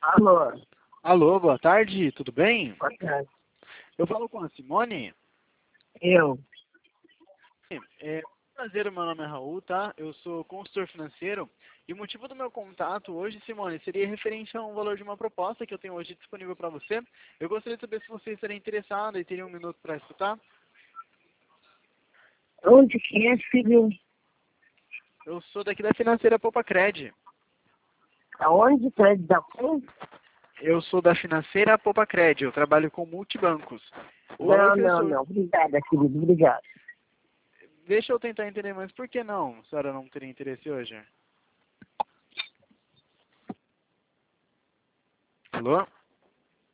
Alô, Alô, boa tarde, tudo bem? boa tarde. Eu falo com a Simone. Eu. Prazer, meu nome é Raul, tá? Eu sou consultor financeiro e o motivo do meu contato hoje, Simone, seria referente a um valor de uma proposta que eu tenho hoje disponível para você. Eu gostaria de saber se você estaria interessado e teria um minuto para escutar. Onde que é, filho? Eu sou daqui da financeira Popacred. Aonde? Prédio da PUM? Eu sou da financeira Popacred, eu trabalho com multibancos. O valor Não, que eu não, estou... não. Obrigada, querido. Obrigada. Deixa eu tentar entender, mas por que não? A senhora não teria interesse hoje? Alô?